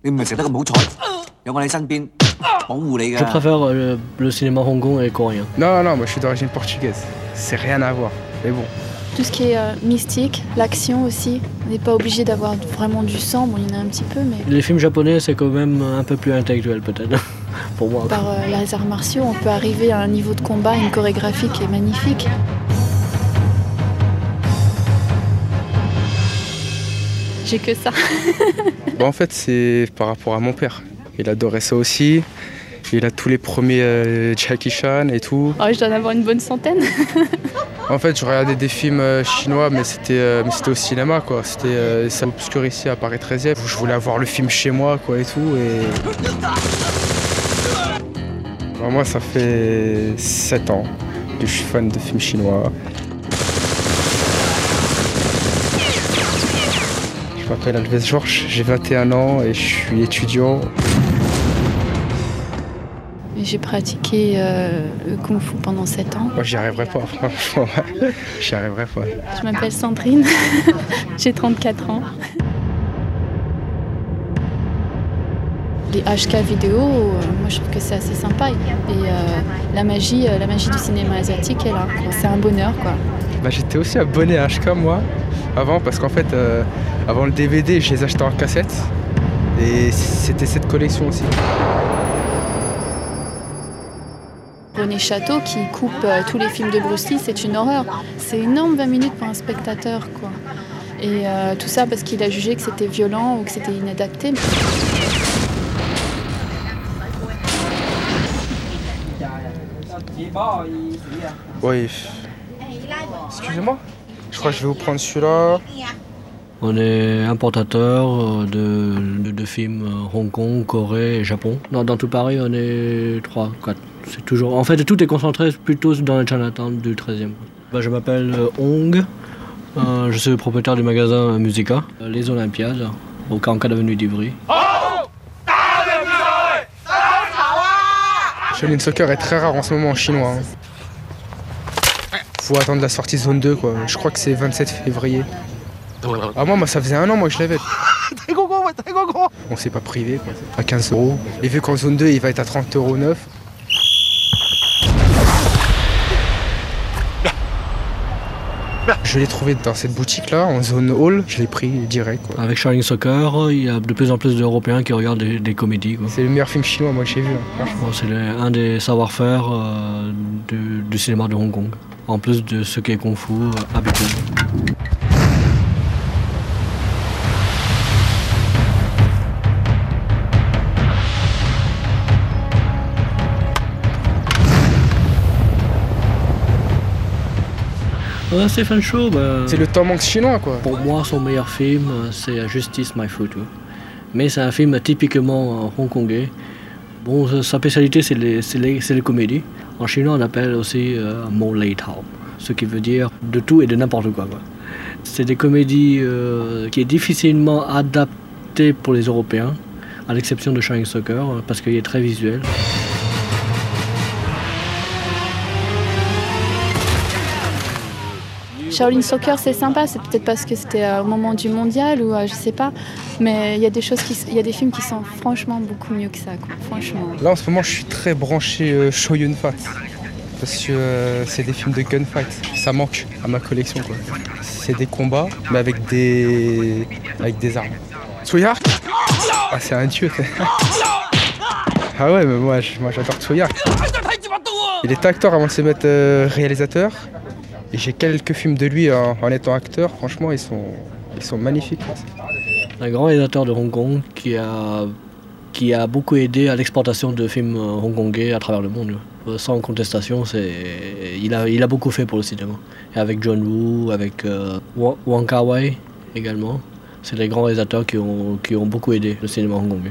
Je préfère le cinéma hongkong et coréen. Non, moi je suis d'origine portugaise. C'est rien à voir, mais bon. Tout ce qui est mystique, l'action aussi. On n'est pas obligé d'avoir vraiment du sang, bon il y en a un petit peu, mais... Les films japonais, c'est quand même un peu plus intellectuel peut-être, pour moi. Par les arts martiaux, on peut arriver à un niveau de combat, une chorégraphie qui est magnifique. J'ai que ça. En fait, c'est par rapport à mon père. Il adorait ça aussi. Il a tous les premiers Jackie Chan et tout. Oh, je dois en avoir une bonne centaine. En fait, je regardais des films chinois, mais c'était au cinéma, quoi. Ça obscurcissait à Paris 13e. Je voulais avoir le film chez moi, quoi, et tout. Alors moi, ça fait 7 ans que je suis fan de films chinois. Je m'appelle Alves Georges, j'ai 21 ans et je suis étudiant. J'ai pratiqué le Kung Fu pendant 7 ans. Moi, j'y arriverai pas, franchement. J'y arriverai pas. Je m'appelle Sandrine, j'ai 34 ans. Les HK vidéo, moi je trouve que c'est assez sympa. Et la magie du cinéma asiatique est là. C'est un bonheur, quoi. J'étais aussi abonné à HK, moi, avant, parce qu'en fait, avant le DVD, je les achetais en cassette. Et c'était cette collection aussi. René Château qui coupe tous les films de Bruce Lee, c'est une horreur. C'est énorme 20 minutes pour un spectateur, quoi. Et tout ça parce qu'il a jugé que c'était violent ou que c'était inadapté. Oui. Excusez-moi. Je crois que je vais vous prendre celui-là. On est importateur de films Hong Kong, Corée et Japon. Dans tout Paris, on est 3, 4. C'est toujours... En fait, tout est concentré plutôt dans le Chinatown du 13e. Je m'appelle Hong. Je suis le propriétaire du magasin Musica, Les Olympiades, au 44 avenue d'Ivry. Shaolin Soccer est très rare en ce moment en chinois. Faut attendre la sortie zone 2, quoi. Je crois que c'est 27 février. Ah moi ça faisait 1 an moi que je l'avais. On s'est pas privé, quoi. À 15 €. Et vu qu'en zone 2 il va être à 30 € neuf. Je l'ai trouvé dans cette boutique là, en zone hall, je l'ai pris direct, quoi. Avec Shaolin Soccer, il y a de plus en plus d'Européens qui regardent des comédies, quoi. C'est le meilleur film chinois moi que j'ai vu, franchement. C'est un des savoir-faire du cinéma de Hong Kong, en plus de ce qui est Kung Fu habituel. Stephen Chow, c'est le Tom Hanks chinois, quoi. Pour moi, son meilleur film, c'est Justice My Photo. Mais c'est un film typiquement hongkongais. Bon, sa spécialité, c'est les comédies. En chinois, on appelle aussi Mo Lei Tao, ce qui veut dire de tout et de n'importe quoi. C'est des comédies qui est difficilement adaptées pour les Européens, à l'exception de Shaolin Soccer, parce qu'il est très visuel. Shaolin Soccer, c'est sympa, c'est peut-être parce que c'était au moment du mondial ou je sais pas, mais il y a des films qui sont franchement beaucoup mieux que ça, quoi, franchement. Là en ce moment je suis très branché Chow Yun-fat, parce que c'est des films de gunfight, ça manque à ma collection, quoi. C'est des combats mais avec des armes. Tsui-hark, ah c'est un dieu. Ah ouais mais moi j'adore Tsui-hark. Il était acteur avant de se mettre réalisateur. Et j'ai quelques films de lui en étant acteur, franchement ils sont magnifiques. Un grand réalisateur de Hong Kong qui a beaucoup aidé à l'exportation de films hongkongais à travers le monde. Sans contestation, il a beaucoup fait pour le cinéma. Et avec John Woo, avec Wong Kar-wai également. C'est des grands réalisateurs qui ont beaucoup aidé le cinéma hongkongais.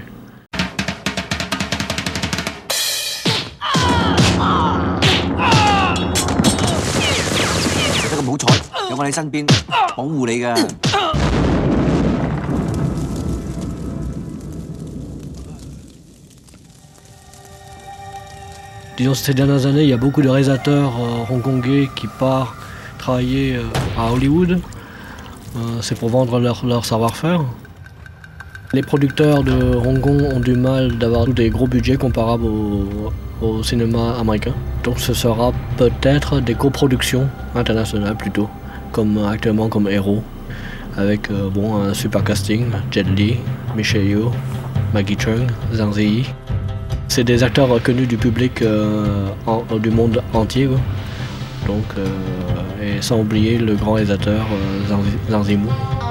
Disons, ces dernières années, il y a beaucoup de réalisateurs hongkongais qui partent travailler à Hollywood. C'est pour vendre leur savoir-faire. Les producteurs de Hong Kong ont du mal d'avoir des gros budgets comparables au cinéma américain. Donc ce sera peut-être des coproductions internationales plutôt, comme actuellement comme Héros, avec un super casting, Jet Li, Michelle Yeoh, Maggie Cheung, Zhang Ziyi. C'est des acteurs connus du public du monde entier. Quoi. Donc, et sans oublier le grand réalisateur Zhang Yimou.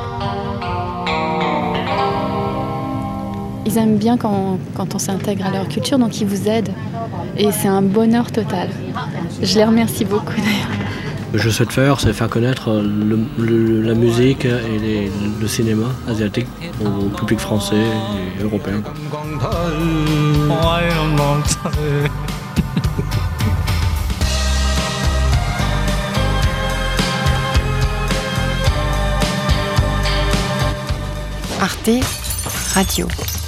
Ils aiment bien quand on s'intègre à leur culture, donc ils vous aident. Et c'est un bonheur total. Je les remercie beaucoup d'ailleurs. Ce que je souhaite faire, c'est faire connaître la musique et le cinéma asiatique au public français et européen. Arte Radio.